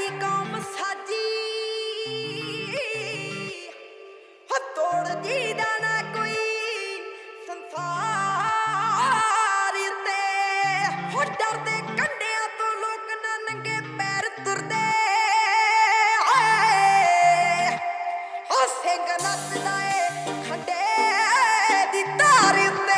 दी कौम साजी हो तोड़ दी दाना कोई संसार ते हो डरदे कंडियां तो लोग ना नंगे पैर तुरदे हो सिंह नचदा ए खंडे दी धार ते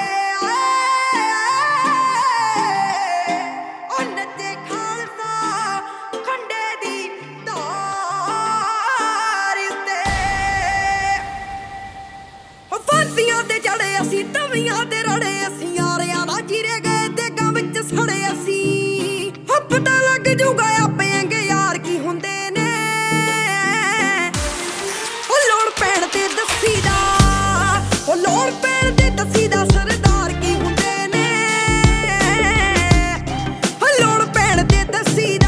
तवियां ते रड़े असी यारियां दा जीरे गए ते गां विच सड़े असी हो पता लग जूगा आपेंगे यार की हुंदे ने ओ लोड़ पैण ते दसी दा ओ लोड़ पैण ते दसी दा सरदार की हुंदे ने ओ लोड़ पैण ते दसी दा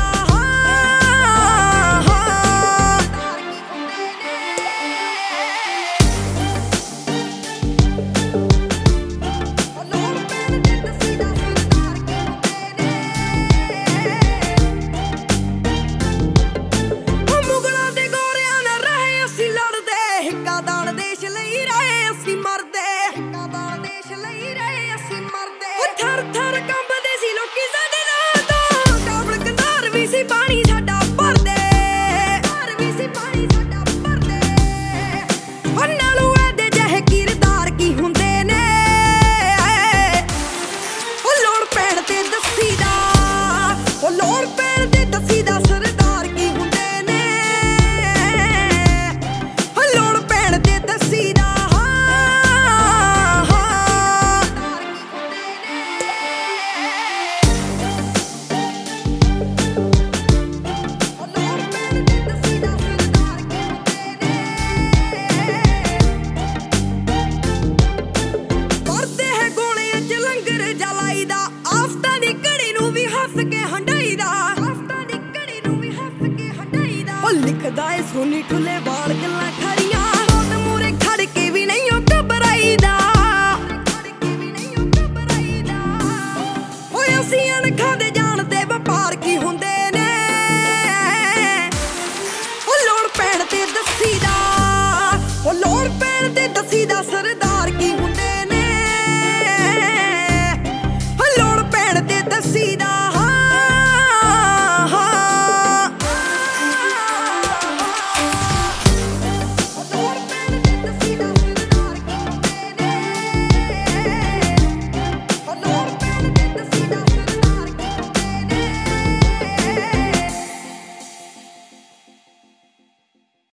लिखदा है सोनी ठुले